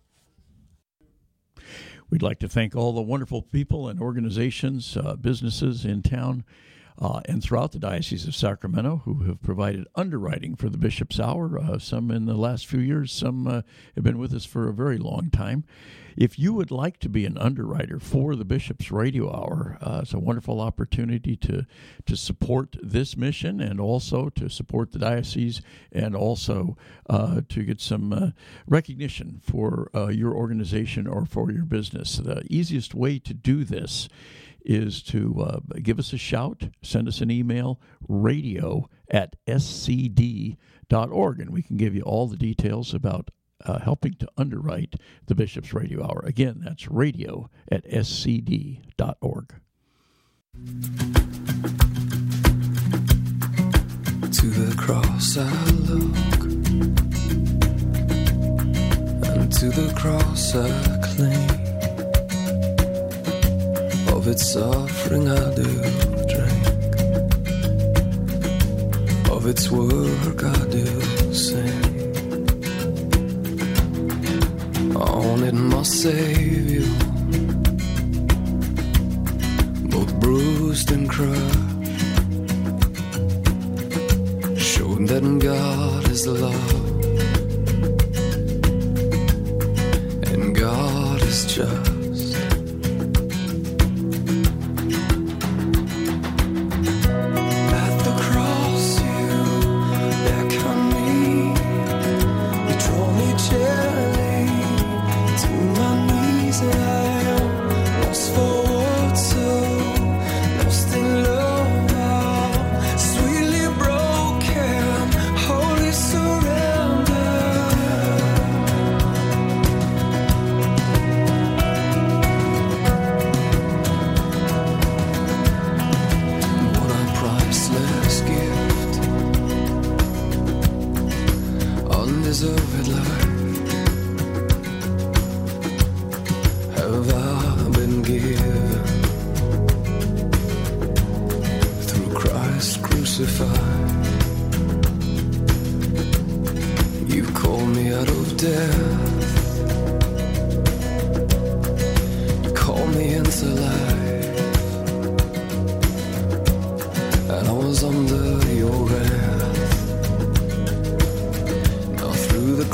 We'd like to thank all the wonderful people and organizations, businesses in town and throughout the Diocese of Sacramento who have provided underwriting for the Bishop's Hour, some in the last few years, some have been with us for a very long time. If you would like to be an underwriter for the Bishop's Radio Hour, it's a wonderful opportunity to support this mission and also to support the diocese and also to get some recognition for your organization or for your business. The easiest way to do this is to give us a shout, send us an email, radio@scd.org, and we can give you all the details about helping to underwrite the Bishop's Radio Hour. Again, that's radio@scd.org. To the cross I look, and to the cross I cling. Of its suffering I do drink, of its work I do sing. On it my Savior, both bruised and crushed, showed that God is love, and God is just.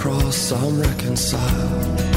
cross, I'm reconciled.